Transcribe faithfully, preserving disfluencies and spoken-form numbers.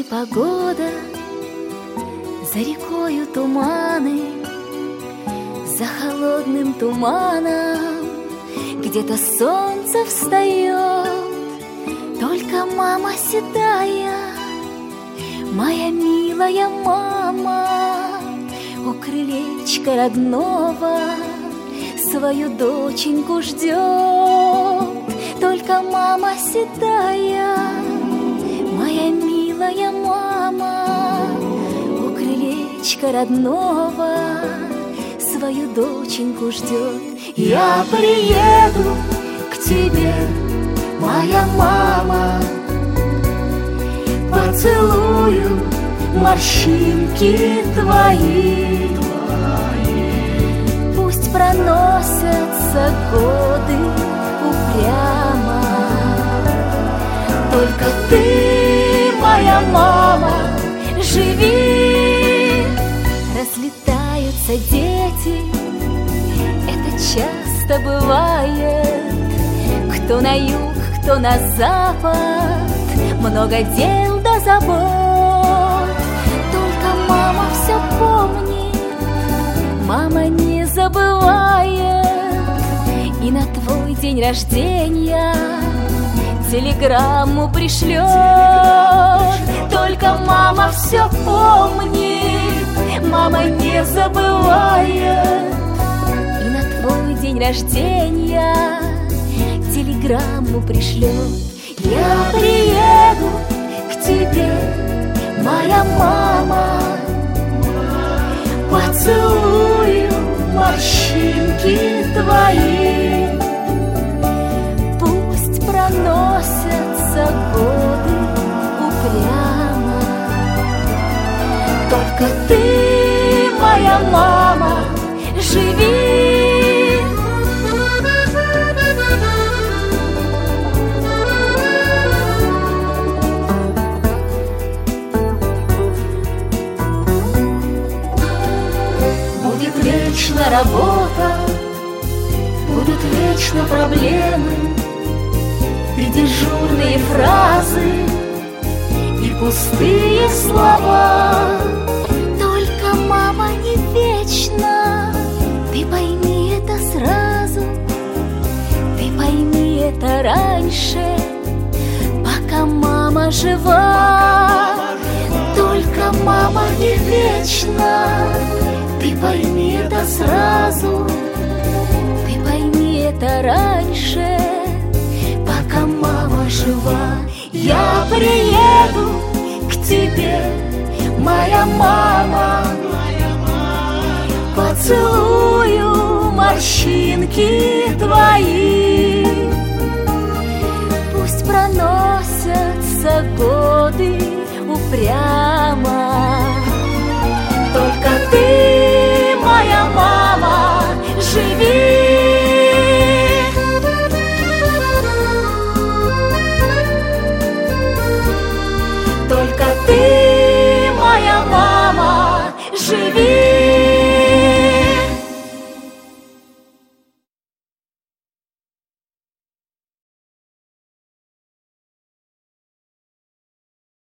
непогода, за рекою туманы, за холодным туманом где-то солнце встает. Только мама седая, моя милая мама, у крылечка родного свою доченьку ждет. Только мама седая, моя милая мама, у крылечка родного свою доченьку ждет. Я приеду к тебе, моя мама, поцелую морщинки твои. Пусть проносятся годы упрямо, только ты, моя мама, живи. Разлетаются дети, это часто бывает. Кто на юг, кто на запад, много дел да забот. Только мама все помнит, мама не забывает. И на твой день рождения телеграмму пришлет. Только мама все помнит, мама не забывает. И на твой день рождения телеграмму пришлет. Я приеду к тебе, моя мама, поцелую морщинки твои. Пусть проносятся годы упрямо, только ты, моя мама, живи. Вечно работа, будут вечно проблемы, и дежурные фразы, и пустые слова. Только мама не вечна, ты пойми это сразу, ты пойми это раньше, пока мама жива. Только мама не вечна, ты пойми это сразу, ты пойми это раньше, пока мама жива. Я приеду к тебе, моя мама, поцелую морщинки твои. Пусть проносятся годы упрямо,